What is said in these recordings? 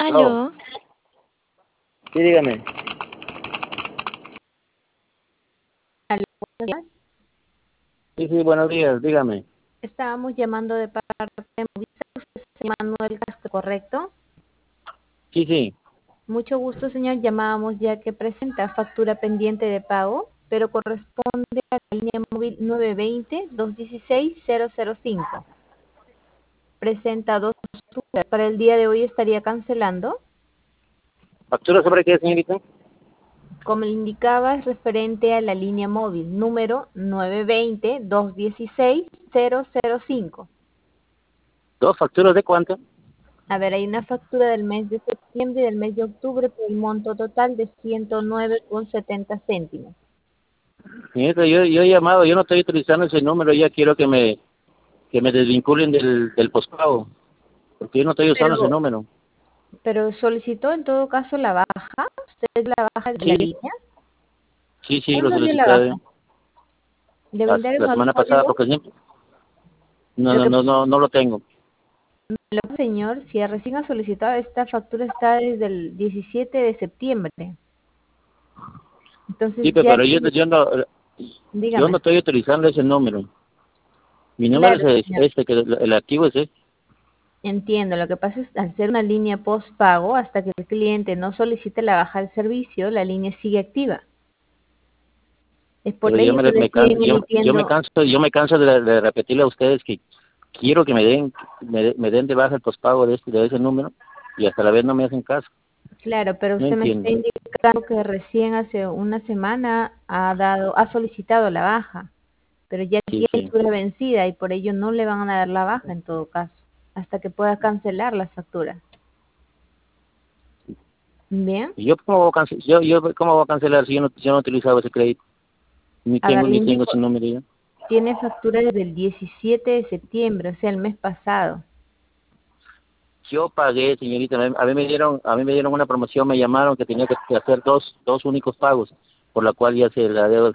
Oh, Aló, sí, dígame. aló, buenos días. Sí, sí, buenos días, dígame. Estábamos llamando de parte de Movistar. Usted es Manuel Castro, ¿correcto? Sí, sí. Mucho gusto, señor. Llamábamos ya que presenta factura pendiente de pago, pero corresponde a la línea móvil 920-216-005. Presenta dos facturas. Para el día de hoy estaría cancelando. ¿Factura sobre qué, señorita? Como le indicaba, es referente a la línea móvil número 920-216-005. ¿Dos facturas de cuánto? A ver, hay una factura del mes de septiembre y del mes de octubre por el monto total de 109,70 céntimos. Señorita, yo he llamado, yo no estoy utilizando ese número, ya quiero que me desvinculen del pospago, porque yo no estoy usando ese Pero, número. pero solicitó en todo caso la baja. ¿Usted la baja de la Sí, línea? sí, sí, lo ¿Cuándo dio la solicité baja? ¿Le la, vendaron la algún semana pasada, código? porque siempre, no, Lo no, que no, no, no lo tengo. señor, si recién ha solicitado esta factura está desde el 17 de septiembre. Entonces Sí, pero, ya pero yo, tiene, yo no dígame. estoy utilizando ese número. Mi número Claro, es señor. este, que el activo es este. Entiendo, lo que pasa es al ser una línea postpago, hasta que el cliente no solicite la baja del servicio, la línea sigue activa. Es por Pero yo ello que le siguen emitiendo. yo me canso de repetirle a ustedes que quiero que me den de baja el pospago de ese número y hasta la vez no me hacen caso. Claro, pero No usted me está entiendo. indicando que recién hace una semana ha solicitado la baja, pero ya Sí, tiene sí. factura vencida y por ello no le van a dar la baja en todo caso, hasta que pueda cancelar las facturas. Bien, ¿Y yo cómo voy a yo cómo voy a cancelar si yo no he utilizado ese crédito? a ver, le Ni tengo indico, ese número ya. tiene factura desde el 17 de septiembre, o sea, el mes pasado. Yo pagué, señorita, a mí me dieron una promoción, me llamaron que tenía que hacer dos únicos pagos, por la cual la deuda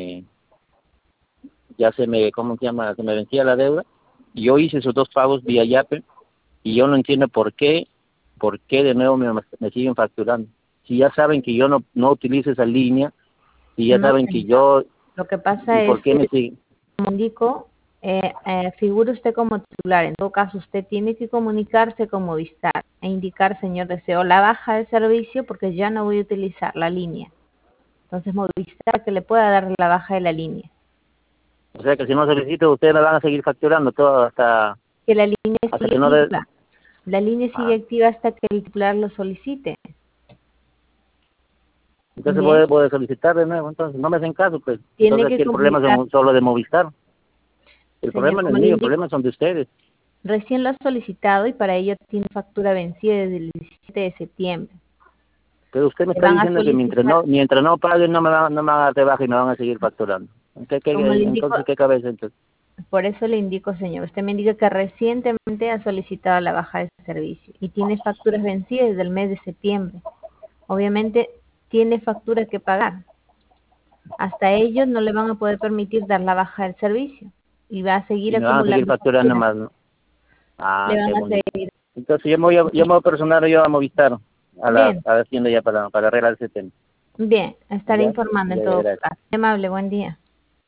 ¿cómo se llama? Se me vencía la deuda. Y yo hice esos dos pagos vía Yape y yo no entiendo por qué de nuevo me siguen facturando. Si ya saben que yo no utilizo esa línea, si ya No, saben que señor. yo, Lo que ¿y pasa es por qué me que, siguen? como indico, figura usted como titular. En todo caso, usted tiene que comunicarse con Movistar e indicar, señor, deseo la baja de servicio porque ya no voy a utilizar la línea. Entonces, Movistar que le pueda dar la baja de la línea. O sea que si no solicito, ustedes me van a seguir facturando todo Que la línea hasta sigue que no de... activa. La línea sigue Ah, activa hasta que el titular lo solicite. entonces Bien, voy a solicitar de nuevo, entonces no me hacen caso, pues. tiene Entonces que aquí el problema comunicar, es solo de Movistar. El señor, problema no es como le mío, el indico, problema son de ustedes. recién lo ha solicitado y para ello tiene factura vencida desde el 17 de septiembre. Pero usted me Le está van a diciendo que solicitar, mientras no paguen no me van a dar de baja y me van a seguir facturando. como le indico, Entonces, ¿qué cabeza entonces? por eso le indico, señor, usted me indica que recientemente ha solicitado la baja de servicio y tiene facturas vencidas desde el mes de septiembre. Obviamente tiene facturas que pagar. Hasta ellos no le van a poder permitir dar la baja del servicio y va a seguir Y me van a seguir acumulando facturando facturas. más, ¿no? Le Ah, qué van a bonito. seguir. Entonces yo me voy a personar yo a Movistar, Bien, a la tienda ya para arreglar ese tema. bien, estaré Ya, informando en ya, todo gracias. caso. Amable, buen día.